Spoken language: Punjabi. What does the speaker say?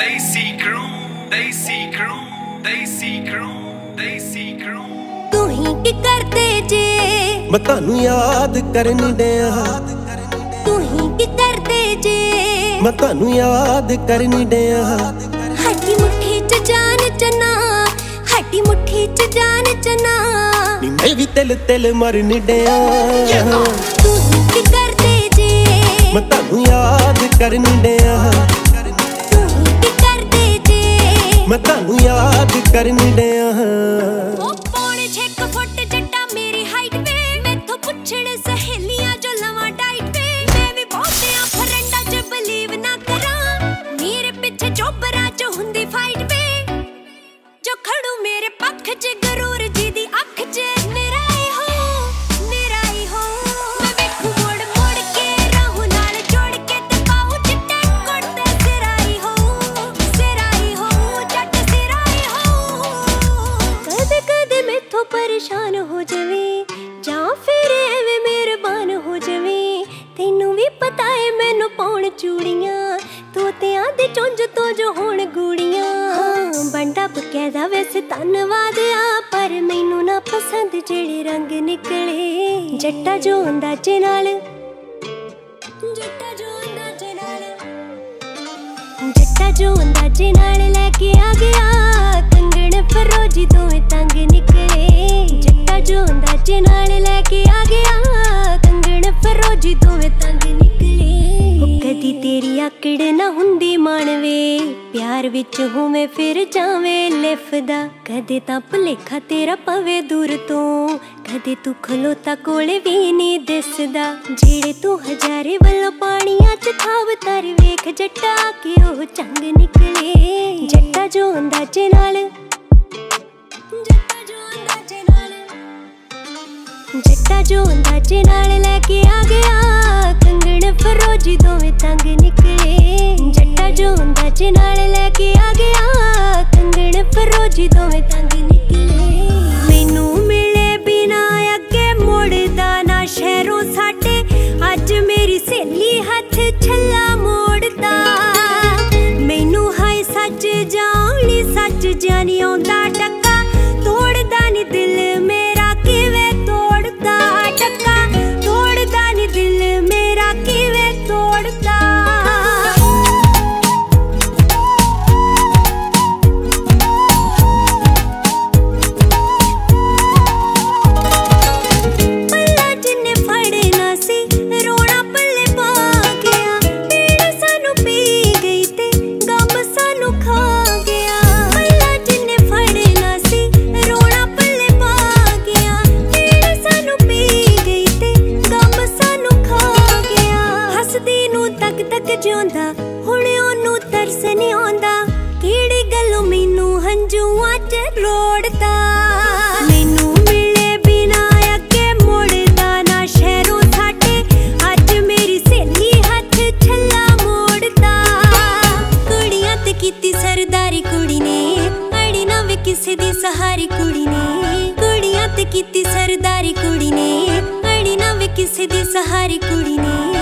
Desi crew, Desi crew, Desi crew, Desi crew। ਤੂੰ ਹੀ ਕੀ ਕਰਦੇ ਜੇ ਮੈਂ ਤੁਹਾਨੂੰ ਯਾਦ ਕਰਨ ਡਿਆ। ਤੂੰ ਹੀ ਕੀ ਕਰਦੇ ਜੇ ਮੈਂ ਤੁਹਾਨੂੰ ਯਾਦ ਕਰਨ ਡਿਆ। ਸਾਡੀ ਮੁੱਠੀ ਚ ਜਾਨ ਚਨਾ, ਸਾਡੀ ਮੁੱਠੀ ਚ ਜਾਨ ਚਨਾ। ਨੀ ਮੈਂ ਵੀ ਤਿਲ ਤਿਲ ਮਰਨ ਡਿਆ। ਤੂੰ ਹੀ ਕੀ ਕਰਦੇ ਜੇ ਮੈਂ ਤੁਹਾਨੂੰ ਯਾਦ ਕਰਨ ਡਿਆ। ਤੂੰ ਹੀ ਕੀ ਕਰਦੇ ਜੇ ਮੈਂ ਤੁਹਾਨੂੰ ਯਾਦ ਕਰਨ ਡਿਆ। ਉਹ ਪੌਣੇ 6 ਫੁੱਟ ਜੱਟਾ ਮੇਰੀ ਹਾਈਟ ਵੇ, ਮੈਥੋਂ ਪੁੱਛਣ ਸਹੇਲੀਆਂ ਜੋ ਲਵਾਂ ਡਾਈਟ ਵੇ। ਮੈਂ ਵੀ ਬਹੁਤਿਆਂ ਫਰੈਂਡਾਂ ਚ ਬਲੀਵ ਨਾ ਕਰਾਂ, ਮੇਰੇ ਪਿੱਛੇ ਚੋਬਰਾਂ ਚ ਹੁੰਦੀ ਫਾਈਟ ਵੇ। ਜੋ ਖੜੂ ਮੇਰੇ ਪੱਖ ਚ ਗਰੂਰ ਜੀ ਦੀ ਅੱਖ ਚ, ਮੇਰਾ ਹੀ ਹੋ ਮੈਂ ਵੇਖੂ ਮੋੜ ਮੋੜ ਕੇ ਰਾਹੂ ਨਾਲ ਜੋੜ ਕੇ ਤੇ ਪਾਉ ਚਿੱਟੇ ਕੁੜਤੇ ਸਿਰਾਈ ਹੋ ਜੱਟ ਸਿਰਾਈ ਹੋ। ਕਦੇ ਕਦੇ ਮੈਥੋਂ ਪਰੇਸ਼ਾਨ ਹੋ ਜਾਵੇ ਜਾਂ ਫਿਰ ਐਵੇਂ ਮਿਹਰਬਾਨ ਹੋ ਜਾਵੇ। ਤੈਨੂੰ ਵੀ ਪਤਾ ਏ ਮੈਨੂੰ ਪਾਉਣ ਚੂੜੀਆਂ, ਤੋਤਿਆਂ ਦੀ ਚੁੰਝ ਤੋਂ ਜੋ ਹੋਣ ਗੂੜੀਆਂ। ਬੰਦਾ ਬਕਾਇਦਾ ਵੈਸੇ ਧੰਨਵਾਦ ਆ, ਪਰ ਮੈਨੂੰ ਨਾ ਪਸੰਦ ਜਿਹੜੇ ਰੰਗ ਨਿਕਲੇ। ਜੱਟਾ ਜੋ ਅੰਦਾਜ਼ੇ ਨਾਲ, ਜੱਟਾ ਜੋ ਅੰਦਾਜ਼ੇ ਨਾਲ ਲੈ ਕੇ ਆ ਗਿਆ। ਕੰਗਣ ਫਰੋਜੀ ਦੋਵੇਂ ਤੰਗ ਨਿਕਲੇ। ਜੱਟਾ ਜੋ ਅੰਦਾਜ਼ੇ ਨਾਲ ਲੈ ਕੇ ਆ ਗਿਆ। ਕੰਗਣ ਫਰੋਜੀ ਦੋਵੇਂ ਤੰਗ ਨਿਕਲੇ। ਉਹ ਕਦੀ ਤੇਰੀ ਆਕੜ ਨਾ ਹੁੰਦੀ ਮਾਣਵੇ, ਪਿਆਰ ਵਿੱਚ ਹੋਵੇਂ ਫਿਰ ਜਾਵੇਂ ਲਿਫਦਾ। ਕਦੇ ਤਾਂ ਭੁਲੇਖਾ ਤੇਰਾ ਪਵੇ ਦੂਰ ਤੋਂ, ਕਦੇ ਤੂੰ ਖਲੋਤਾ ਕੋਲੇ ਵੀ ਨਹੀਂ ਦਿਸਦਾ। ਜਿਹੜੇ ਤੂੰ ਹਜ਼ਾਰੇ ਵੱਲੋਂ ਪਾਣੀਆਂ ਚ ਖਾਬ ਤਰ ਵੇਖ ਜੱਟਾ ਕਿ ਉਹ ਚੰਗ ਨਿਕਲੇ। ਜੱਟਾ ਜੋ ਅੰਦਾਜ਼ੇ ਨਾਲ, ਜੱਟਾ ਜੋ ਅੰਦਾਜ਼ੇ ਨਾਲ ਲੈ ਕੇ ਆ ਗਿਆ। ਕੰਗਣ ਫਰੋਜੀ ਦੋਵੇਂ ਤੰਗ ਨਿਕਲੇ। ਜੱਟਾ ਜੋ ਅੰਦਾਜ਼ੇ ਨਾਲ ਲੈ ਕੇ ਆ ਗਿਆ। ਕੰਗਣ ਫਰੋਜੀ ਦੋਵੇਂ ਤੰਗ ਨਿਕਲੇ। ਮੈਨੂੰ ਮਿਲੇ ਬਿਨਾ ਅੱਗੇ ਮੁੜਦਾ ਨਾ ਸ਼ਹਿਰੋਂ ਸਾਡੇ, ਅੱਜ ਮੇਰੀ ਸਹੇਲੀ ਹੱਥ ਛੱਲਾ ਮੋੜਦਾ। ਮੈਨੂੰ ਹਾਏ ਸੱਚ ਜਾਣੀ ਸੱਚ ਜਿਹਾ ਨੀ ਆਉਂਦਾ ਟੱਕਾ, ਤੋੜਦਾ ਨੀ ਦਿਲ ਮੇਰਾ ਕਿਵੇਂ ਤੋੜਦਾ। ਟੱਕਾ ਤੋੜਦਾ ਨੀ ਦਿਲ ਮੇਰਾ ਕਿਵੇਂ ਤੋੜਦਾ। ਪੱਲਾ ਜਿੰਨੇ ਫੜਨਾ ਸੀ ਰੋਣਾ ਪੱਲੇ ਪਾ ਗਿਆ। ਪੀੜ ਸਾਨੂੰ ਪੀ ਗਈ ਤੇ ਗਮ ਸਾਨੂੰ ਖਾ ਗਿਆ। ਪੱਲਾ ਜਿੰਨੇ ਫੜਨਾ ਸੀ ਰੋਣਾ ਪੱਲੇ ਪਾ ਗਿਆ। ਪੀੜ ਸਾਨੂੰ ਪੀ ਗਈ ਤੇ ਗਮ ਸਾਨੂੰ ਖਾ ਗਿਆ। ਹੱਸਦੀ ਨੂੰ ਤੱਕ ਤੱਕ ਜਿਉਂਦਾ, ਹੁਣ ਉਹਨੂੰ ਤਰਸ ਨੀ ਆਉਂਦਾ। ਕਿਹੜੀ ਗੱਲੋਂ ਮੈਨੂੰ ਹੰਝੂਆਂ ਚ ਰੋੜਦਾ। ਮੈਨੂੰ ਮਿਲੇ ਬਿਨਾ ਅੱਗੇ ਮੁੜਦਾ ਨਾ ਸ਼ਹਿਰੋਂ ਸਾਡੇ, ਅੱਜ ਮੇਰੀ ਸਹੇਲੀ ਹੱਥ ਛੱਲਾ ਮੋੜਦਾ। ਕੁੜੀਆਂ ਤੇ ਕੀਤੀ ਸਰਦਾਰੀ ਕੁੜੀ ਨੇ, ਅੜੀ ਨਾ ਵੇ ਕਿਸੇ ਦੀ ਸਹਾਰੀ ਕੁੜੀ ਨੇ। ਕੁੜੀਆਂ ਤੇ ਕੀਤੀ ਸਰਦਾਰੀ ਕੁੜੀ ਨੇ, ਅੜੀ ਨਾ ਵੇ ਕਿਸੇ ਦੀ ਸਹਾਰੀ ਕੁੜੀ ਨੇ।